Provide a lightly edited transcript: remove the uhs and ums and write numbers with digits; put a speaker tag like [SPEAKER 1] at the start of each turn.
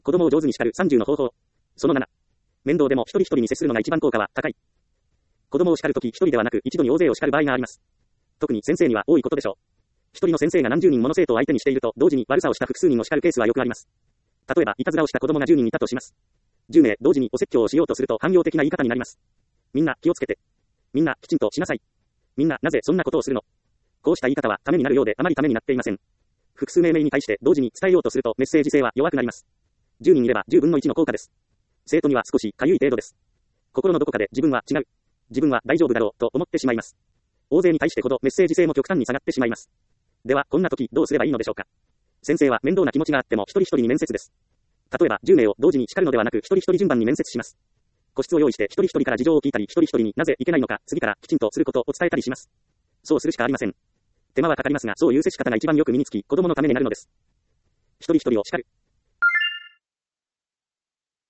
[SPEAKER 1] 子供を上手に叱る30の方法。その7。面倒でも一人一人に接するのが一番効果は高い。子供を叱るとき一人ではなく一度に大勢を叱る場合があります。特に先生には多いことでしょう。一人の先生が何十人もの生徒を相手にしていると同時に悪さをした複数人を叱るケースはよくあります。例えばいたずらをした子供が10人いたとします。10名同時にお説教をしようとすると汎用的な言い方になります。みんな気をつけて。みんなきちんとしなさい。みんななぜそんなことをするの。こうした言い方はためになるようであまりためになっていません。複数命名に対して同時に伝えようとするとメッセージ性は弱くなります。10人いれば10分の1の効果です。生徒には少しかゆい程度です。心のどこかで自分は違う。自分は大丈夫だろうと思ってしまいます。大勢に対してほどメッセージ性も極端に下がってしまいます。ではこんな時どうすればいいのでしょうか。先生は面倒な気持ちがあっても一人一人に面接です。例えば10名を同時に叱るのではなく一人一人順番に面接します。個室を用意して一人一人から事情を聞いたり一人一人になぜいけないのか次からきちんとすることを伝えたりします。そうするしかありません。手間はかかりますがそういう接し方が一番よく身につき子供のためになるのです。一人一人を叱る。